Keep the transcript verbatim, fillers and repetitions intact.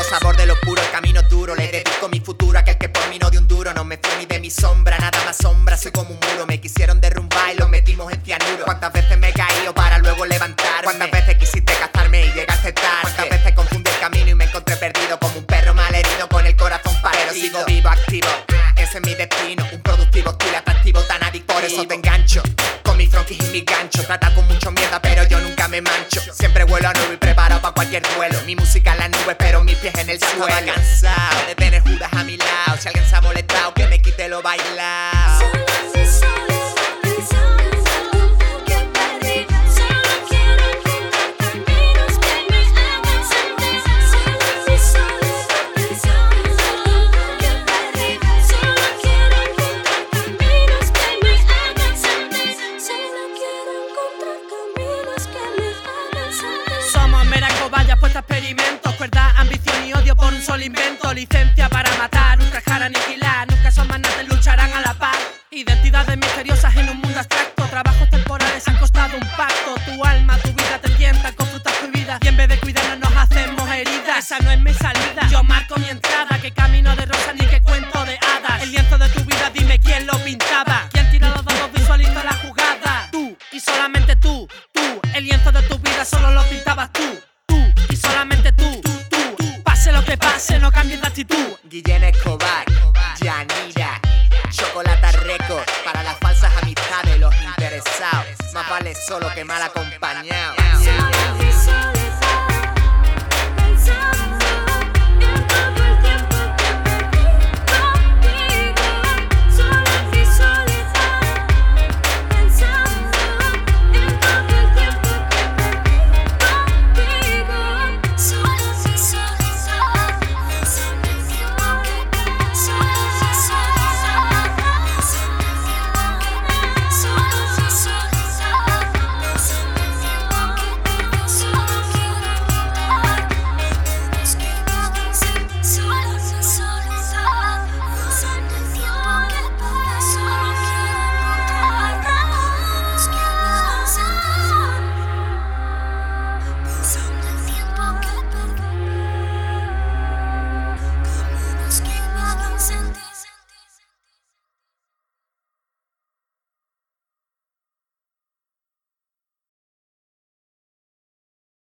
sabor de lo puro, el camino duro. Le dedico mi futuro a aquel que por mí no dio un duro. No me fui ni de mi sombra, nada más sombra. Soy como un muro, me quisieron derrumbar y lo metimos en cianuro. Cuántas veces me he caído para luego levantarme. Cuántas veces quisiste gastarme y llegaste tarde. Cuántas veces confundí el camino y me encontré perdido como un perro malherido con el corazón partido. Pero sigo vivo, activo, ese es mi destino. Un productivo estilo atractivo tan adictivo. Por eso te engancho con mis fronquis y mis ganchos. Trata con mucho mierda pero yo nunca me mancho. Siempre vuelo a nuevo y preparado para cualquier duelo. Mi música en la nube pero mis pies en el suelo. Estaba cansado de tener Judas a mi lado. Si alguien se ha molestado que me quite lo bailado. Vaya puesta a experimentos, cuerda, ambición y odio por un solo invento. Licencia para matar, ultrajar, aniquilar. Nunca son manates, lucharán a la par. Identidades misteriosas en un mundo abstracto. Trabajos temporales han costado un pacto. Tu alma, tu vida te tientan con frutas prohibidas. Y en vez de cuidarnos nos hacemos heridas. Esa no es mi salida, yo marco mi entrada. Que camino de rosa ni que cuento de hadas. El lienzo de tu vida, dime quién lo pintaba. ¿Quién tira los dados, visualiza la jugada? Tú, y solamente tú, tú. El lienzo de tu vida solo lo pintabas tú. Solamente tú, tú, tú, pase lo que pase, no cambies de actitud. Guillén Escobar, Yanira, Chocolata Record. Para las falsas amistades, los interesados. Más vale solo que mal acompañado.